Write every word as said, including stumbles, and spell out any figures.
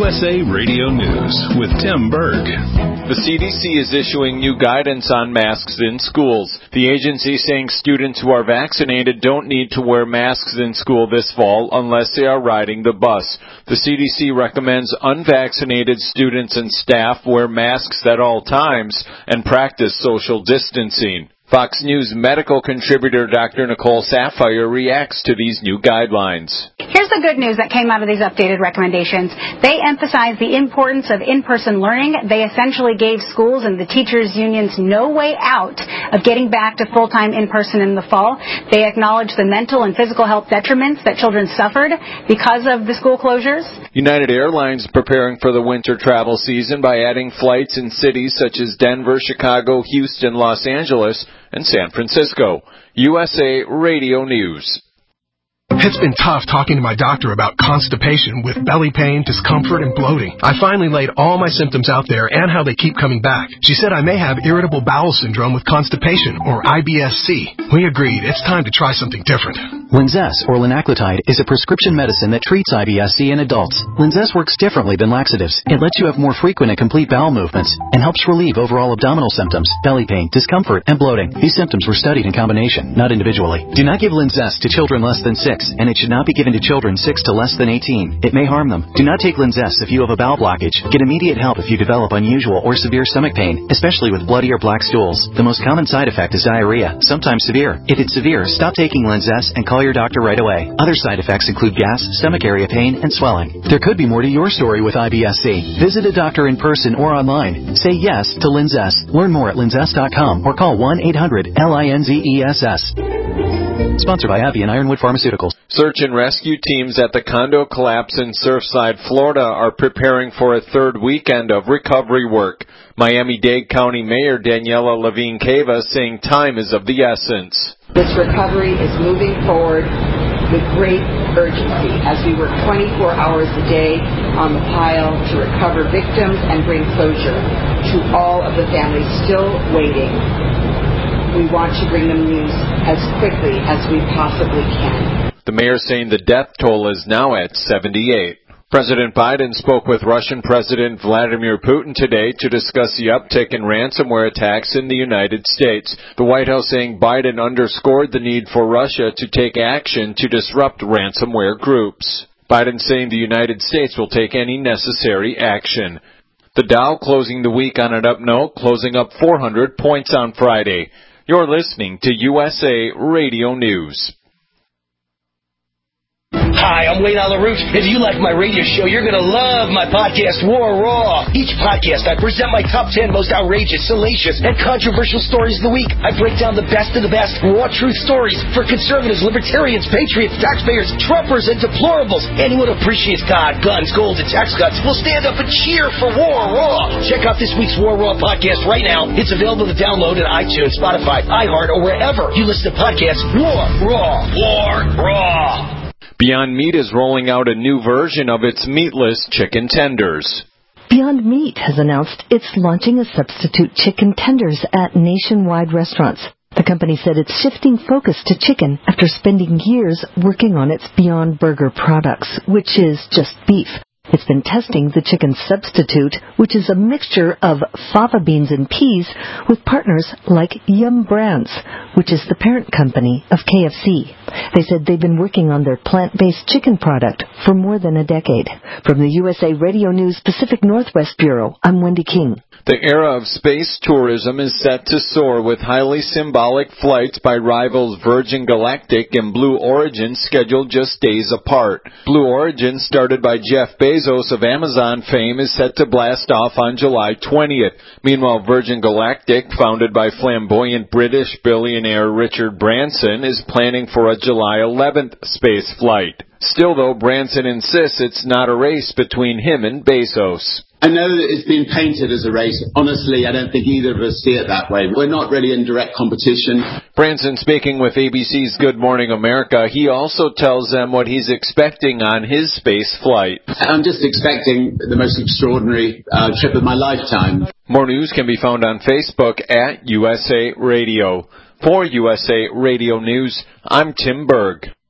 U S A Radio News with Tim Berg. The C D C is issuing new guidance on masks in schools. The agency is saying students who are vaccinated don't need to wear masks in school this fall unless they are riding the bus. The C D C recommends unvaccinated students and staff wear masks at all times and practice social distancing. Fox News medical contributor Doctor Nicole Saphier reacts to these new guidelines. Here's the good news that came out of these updated recommendations. They emphasize the importance of in-person learning. They essentially gave schools and the teachers' unions no way out of getting back to full-time in-person in the fall. They acknowledge the mental and physical health detriments that children suffered because of the school closures. United Airlines preparing for the winter travel season by adding flights in cities such as Denver, Chicago, Houston, Los Angeles, and San Francisco. U S A Radio News. It's been tough talking to my doctor about constipation with belly pain, discomfort, and bloating. I finally laid all my symptoms out there and how they keep coming back. She said I may have irritable bowel syndrome with constipation, or I B S C. We agreed it's time to try something different. Linzess, or linaclotide, is a prescription medicine that treats I B S C in adults. Linzess works differently than laxatives. It lets you have more frequent and complete bowel movements and helps relieve overall abdominal symptoms, belly pain, discomfort, and bloating. These symptoms were studied in combination, not individually. Do not give Linzess to children less than six, and it should not be given to children six to less than eighteen. It may harm them. Do not take Linzess if you have a bowel blockage. Get immediate help if you develop unusual or severe stomach pain, especially with bloody or black stools. The most common side effect is diarrhea, sometimes severe. If it's severe, stop taking Linzess and call your doctor right away. Other side effects include gas, stomach area pain, and swelling. There could be more to your story with I B S C. Visit a doctor in person or online. Say yes to Linzess. Learn more at linzess dot com or call one eight hundred L I N Z E S S. Sponsored by AbbVie and Ironwood Pharmaceuticals. Search and rescue teams at the condo collapse in Surfside, Florida are preparing for a third weekend of recovery work. Miami-Dade County Mayor Daniela Levine Cava saying time is of the essence. This recovery is moving forward with great urgency as we work twenty-four hours a day on the pile to recover victims and bring closure to all of the families still waiting. We want to bring them news as quickly as we possibly can. The mayor saying the death toll is now at seventy-eight. President Biden spoke with Russian President Vladimir Putin today to discuss the uptick in ransomware attacks in the United States. The White House saying Biden underscored the need for Russia to take action to disrupt ransomware groups. Biden saying the United States will take any necessary action. The Dow closing the week on an up note, closing up four hundred points on Friday. You're listening to U S A Radio News. Hi, I'm Wayne LaRouche. If you like my radio show, you're going to love my podcast, War Raw. Each podcast, I present my top ten most outrageous, salacious, and controversial stories of the week. I break down the best of the best, raw truth stories for conservatives, libertarians, patriots, taxpayers, Trumpers, and deplorables. Anyone who appreciates God, guns, gold, and tax cuts will stand up and cheer for War Raw. Check out this week's War Raw podcast right now. It's available to download at iTunes, Spotify, iHeart, or wherever you listen to podcasts. War Raw. War Raw. Beyond Meat is rolling out a new version of its meatless chicken tenders. Beyond Meat has announced it's launching a substitute chicken tenders at nationwide restaurants. The company said it's shifting focus to chicken after spending years working on its Beyond Burger products, which is just beef. It's been testing the chicken substitute, which is a mixture of fava beans and peas, with partners like Yum Brands, which is the parent company of K F C. They said they've been working on their plant-based chicken product for more than a decade. From the U S A Radio News Pacific Northwest Bureau, I'm Wendy King. The era of space tourism is set to soar with highly symbolic flights by rivals Virgin Galactic and Blue Origin scheduled just days apart. Blue Origin, started by Jeff Bezos of Amazon fame, is set to blast off on July twentieth. Meanwhile, Virgin Galactic, founded by flamboyant British billionaire Richard Branson, is planning for a July eleventh space flight. Still, though, Branson insists it's not a race between him and Bezos. I know that it's been painted as a race. Honestly, I don't think either of us see it that way. We're not really in direct competition. Branson speaking with A B C's Good Morning America. He also tells them what he's expecting on his space flight. I'm just expecting the most extraordinary uh, trip of my lifetime. More news can be found on Facebook at U S A Radio. For U S A Radio News, I'm Tim Berg.